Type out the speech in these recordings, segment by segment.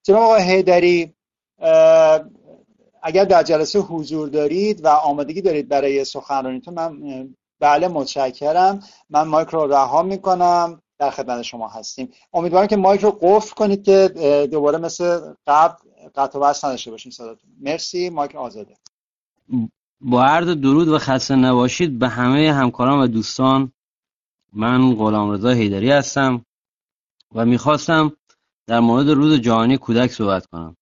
جناب آقای حیدری، اگر در جلسه حضور دارید و آمادگی دارید برای سخنرانیتون، من بله متشکرم. من مایک رو رها میکنم، در خدمت شما هستیم. امیدوارم که مایک رو قفل کنید که دوباره مثل قبل قطع و وصل نداشته باشین صداتون. مرسی، مایک آزاده. با عرض درود و خسته نباشید به همه همکاران و دوستان. من غلامرضا حیدری هستم و میخواستم در مورد روز جهانی کودک صحبت کنم.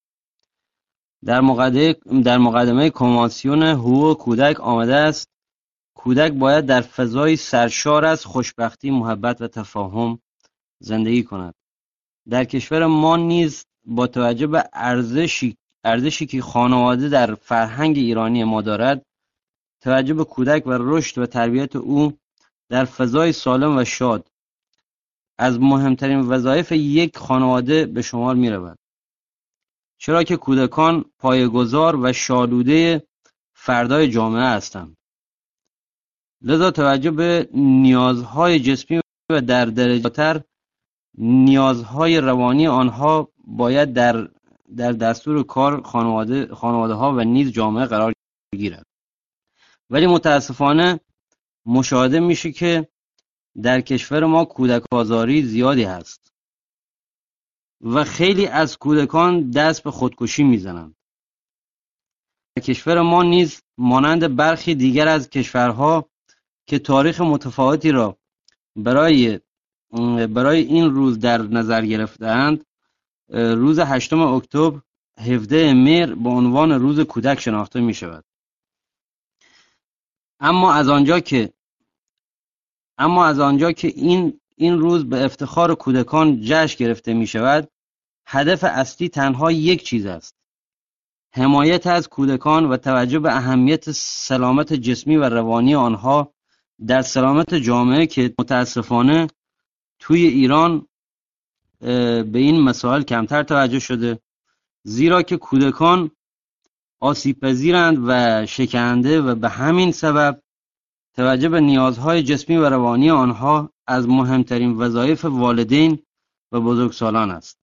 در مقدمه کنوانسیون حقوق کودک آمده است کودک باید در فضایی سرشار از خوشبختی، محبت و تفاهم زندگی کند. در کشور ما نیز با توجه به ارزشی که خانواده در فرهنگ ایرانی ما دارد، توجه به کودک و رشد و تربیت او در فضای سالم و شاد از مهمترین وظایف یک خانواده به شمار می رود. چرا که کودکان پایه‌گذار و شالوده فردای جامعه هستند. لذا توجه به نیازهای جسمی و در درجه‌تر نیازهای روانی آنها باید در دستور کار خانواده ها و نیز جامعه قرار گیرد. ولی متاسفانه مشاهده میشه که در کشور ما کودک آزاری زیادی هست و خیلی از کودکان دست به خودکشی میزنند. در کشور ما نیز مانند برخی دیگر از کشورها که تاریخ متفاوتی را برای این روز در نظر گرفته‌اند، روز 8 اکتبر 17 مهر به عنوان روز کودک شناخته می شود. اما از آنجا که این روز به افتخار کودکان جشن گرفته می شود، هدف اصلی تنها یک چیز است: حمایت از کودکان و توجه به اهمیت سلامت جسمی و روانی آنها در سلامت جامعه که متاسفانه توی ایران به این مسائل کمتر توجه شده، زیرا که کودکان آسیب پذیرند و شکننده و به همین سبب توجه به نیازهای جسمی و روانی آنها از مهمترین وظایف والدین و بزرگسالان است.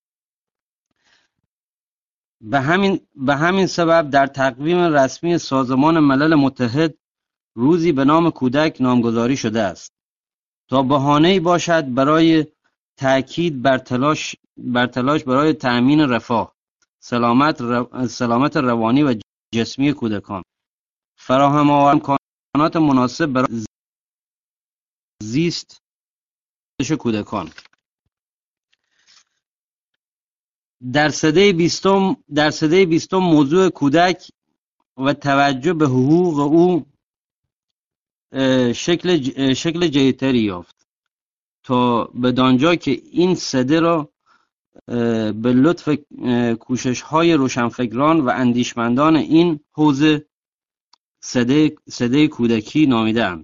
به همین سبب در تقویم رسمی سازمان ملل متحد روزی به نام کودک نامگذاری شده است تا بهانه‌ای باشد برای تأکید بر تلاش برای تأمین رفاه، سلامت روانی و جسمی کودکان، فراهم آوردن امکانات مناسب برای زیست کودکان. در سده 20 موضوع کودک و توجه به حقوق او شکل جدیدتری یافت تا بدانجا که این سده را به لطف کوشش‌های روشنفکران و اندیشمندان این حوزه سده کودکی نامیده‌اند.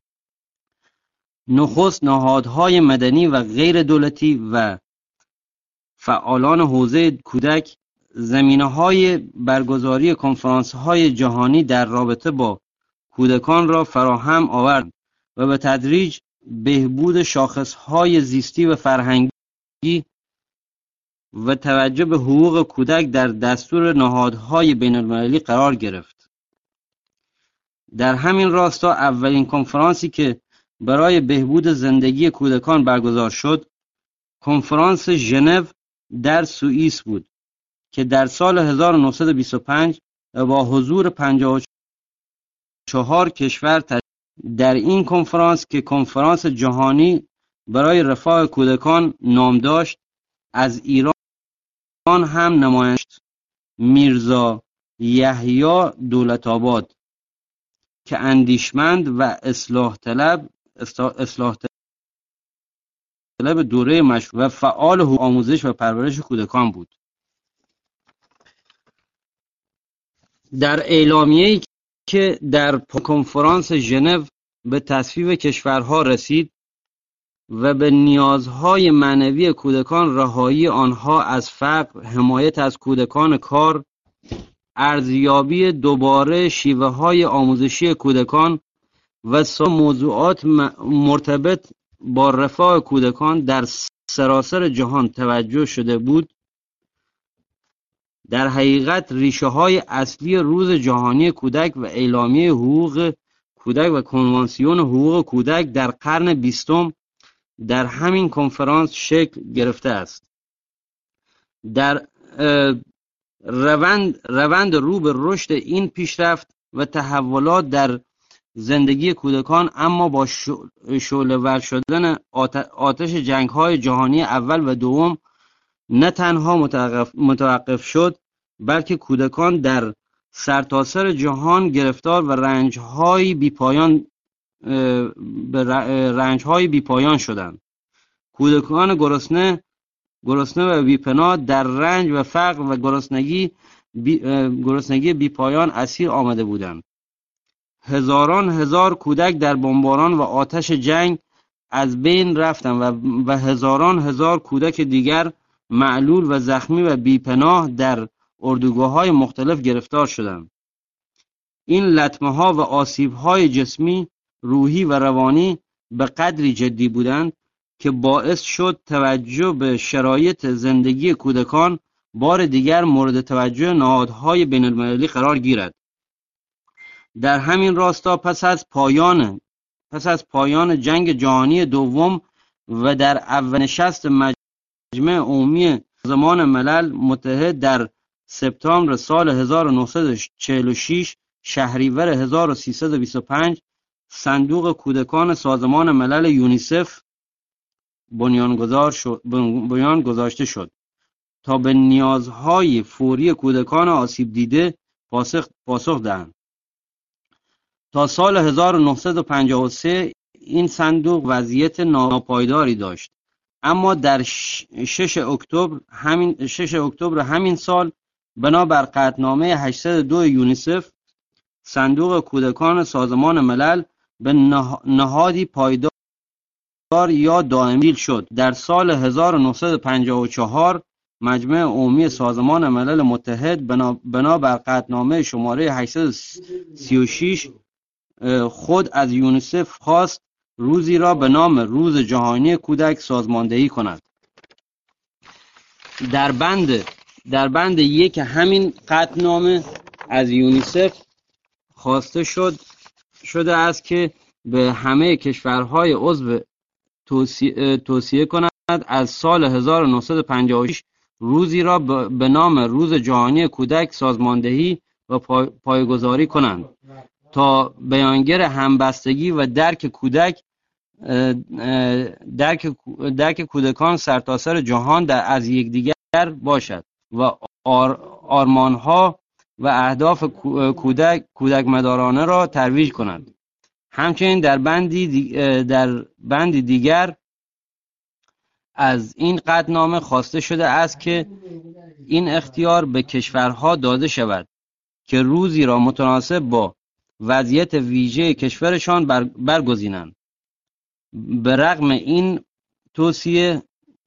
نخست نهادهای مدنی و غیر دولتی و فعالان حوزه کودک زمینه‌های برگزاری کنفرانس‌های جهانی در رابطه با کودکان را فراهم آورد و به تدریج بهبود شاخص‌های زیستی و فرهنگی و توجه به حقوق کودک در دستور نهادهای بین‌المللی قرار گرفت. در همین راستا اولین کنفرانسی که برای بهبود زندگی کودکان برگزار شد، کنفرانس ژنو در سوئیس بود که در سال 1925 با حضور 54 کشور در این کنفرانس که کنفرانس جهانی برای رفاه کودکان نام داشت، از ایران هم نماینده میرزا یحیی دولت‌آباد که اندیشمند و اصلاح طلب دوره مشروطه و فعال حقوق آموزش و پرورش کودکان بود. در اعلامیه‌ای که در کنفرانس ژنو به تصویب کشورها رسید و به نیازهای معنوی کودکان، رهایی آنها از فقر، حمایت از کودکان کار، ارزیابی دوباره شیوه‌های آموزشی کودکان و موضوعات مرتبط با رفاه کودکان در سراسر جهان توجه شده بود، در حقیقت ریشه های اصلی روز جهانی کودک و اعلامیه حقوق کودک و کنوانسیون حقوق کودک در قرن 20 در همین کنفرانس شکل گرفته است. در روند رو به رشد این پیشرفت و تحولات در زندگی کودکان، اما با شعله‌ور شدن آتش جنگ‌های جهانی اول و دوم نه تنها متوقف شد، بلکه کودکان در سرتاسر جهان گرفتار و رنج‌های بی‌پایان شدند. کودکان گرسنه و بی‌پناه در رنج و فقر و گرسنگی بی‌پایان اسیر آمده بودند. هزاران هزار کودک در بمباران و آتش جنگ از بین رفتند و هزاران هزار کودک دیگر معلول و زخمی و بی‌پناه در اردوگاه‌های مختلف گرفتار شدند. این لطمه‌ها و آسیب‌های جسمی، روحی و روانی به قدری جدی بودند که باعث شد توجه به شرایط زندگی کودکان بار دیگر مورد توجه نهادهای بین‌المللی قرار گیرد. در همین راستا پس از پایان جنگ جهانی دوم و در اولین نشست مجمع عمومی سازمان ملل متحد در سپتامبر سال 1946 شهریور 1325 صندوق کودکان سازمان ملل یونیسف بنیان گذاشته شد تا به نیازهای فوری کودکان آسیب دیده پاسخ دهند. تا سال 1953 این صندوق وضعیت ناپایداری داشت، اما در 6 اکتبر همین سال بنابر قطعنامه 802 یونیسف صندوق کودکان سازمان ملل به نهادی پایدار یا دائمی شد. در سال 1954 مجمع عمومی سازمان ملل متحد بنابر قطعنامه شماره 836 خود از یونیسف خواست روزی را به نام روز جهانی کودک سازماندهی کند. در بند یک همین قطعنامه از یونیسف خواسته شده است که به همه کشورهای عضو توصیه کند از سال 1956 روزی را به نام روز جهانی کودک سازماندهی و پایه‌گذاری کنند تا بیانگر همبستگی و درک کودکان سرتاسر جهان از یکدیگر باشد و آرمان‌ها و اهداف کودک مدارانه را ترویج کند. همچنین در بندی دیگر از این قطعنامه خواسته شده است که این اختیار به کشورها داده شود که روزی را متناسب با وضعیت ویژه کشورشان برگزینند. به رغم این توصیه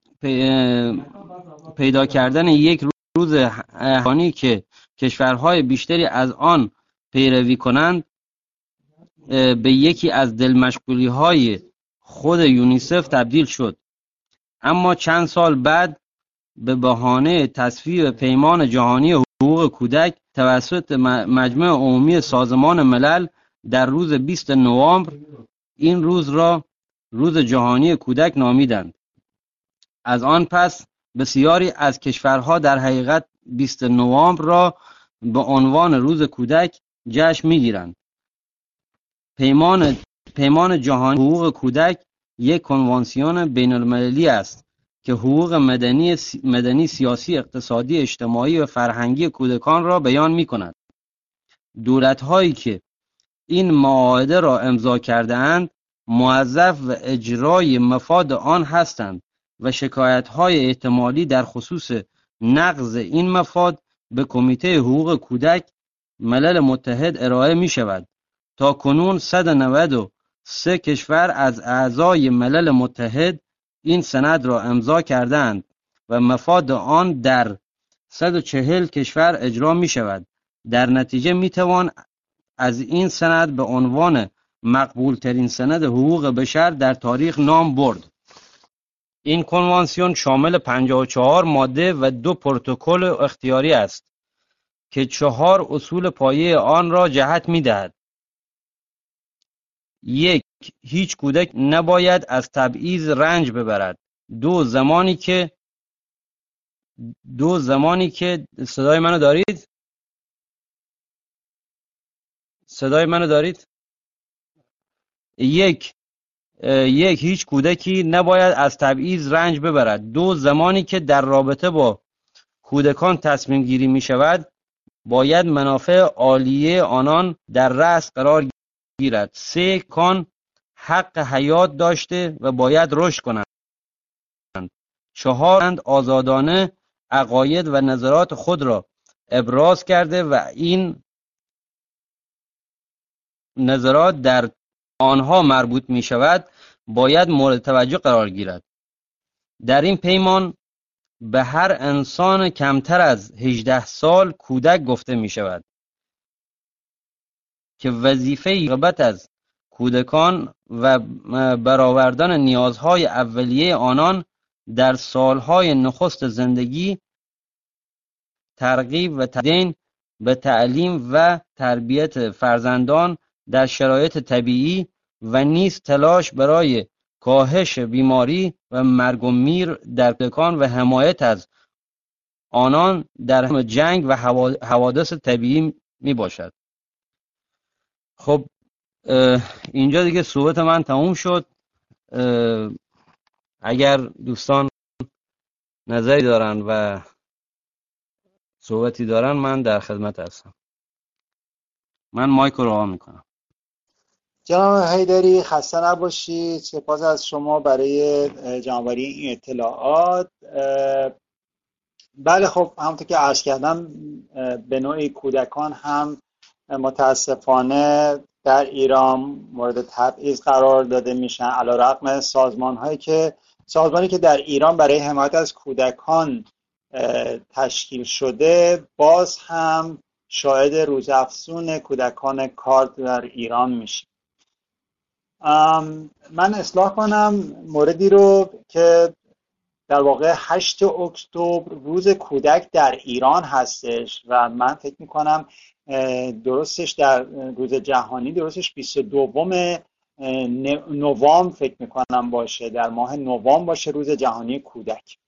پیدا کردن یک روز جهانی که کشورهای بیشتری از آن پیروی کنند به یکی از دلمشغولی‌های خود یونیسف تبدیل شد، اما چند سال بعد به بهانه تصویب پیمان جهانی حقوق کودک توسط مجمع عمومی سازمان ملل در روز 20 نوامبر این روز را روز جهانی کودک نامیدند. از آن پس بسیاری از کشورها در حقیقت 20 نوامبر را به عنوان روز کودک جشن می‌گیرند. پیمان جهانی حقوق کودک یک کنوانسیون بین‌المللی است که حقوق مدنی، سیاسی، اقتصادی، اجتماعی و فرهنگی کودکان را بیان می‌کند. دولت‌هایی که این معاهده را امضا کرده‌اند موظف و اجرای مفاد آن هستند و شکایت‌های احتمالی در خصوص نقض این مفاد به کمیته حقوق کودک ملل متحد ارائه می‌شود. تا کنون 193 کشور از اعضای ملل متحد این سند را امضا کردند و مفاد آن در 140 کشور اجرا می‌شود. در نتیجه می‌توان از این سند به عنوان مقبول ترین سند حقوق بشر در تاریخ نام برد. این کنوانسیون شامل 54 ماده و 2 پروتکل اختیاری است که 4 اصول پایه آن را جهت می‌دهد. 1. هیچ کودک نباید از تبعیض رنج ببرد. 2. زمانی که صدای منو دارید؟ یک هیچ کودکی نباید از تبعیض رنج ببرد. 2. زمانی که در رابطه با کودکان تصمیم گیری می شود باید منافع عالیه آنان در رأس قرار گیرد. 3. کودکان حق حیات داشته و باید رشد کنند. 4. آزادانه عقاید و نظرات خود را ابراز کرده و این نظرات در آنها مربوط می شود باید مورد توجه قرار گیرد. در این پیمان به هر انسان کمتر از 18 سال کودک گفته می شود که وظیفه رغبت از کودکان و برآوردن نیازهای اولیه آنان در سالهای نخست زندگی، ترغیب و تمرین به تعلیم و تربیت فرزندان در شرایط طبیعی و نیز تلاش برای کاهش بیماری و مرگ و میر در کودکان و حمایت از آنان در جنگ و حوادث طبیعی می باشد. خب اینجا دیگه صحبت من تموم شد. اگر دوستان نظری دارن و صحبتی دارن من در خدمت هستم. من مایک رو رها میکنم. جناب حیدری خسته نباشید. سپاس از شما برای جمع‌آوری این اطلاعات. بله خب همونطور که عرض کردم به نوعی کودکان هم متاسفانه در ایران مورد تبعیض قرار داده میشن، علیرغم سازمانی که در ایران برای حمایت از کودکان تشکیل شده باز هم شاهد روزافزون کودکان کارد در ایران میشه. من اصلاح کنم موردی رو که در واقع 8 اکتبر روز کودک در ایران هستش و من فکر میکنم درستش در روز جهانی درستش 22 نوامبر فکر میکنم باشه، در ماه نوامبر باشه روز جهانی کودک.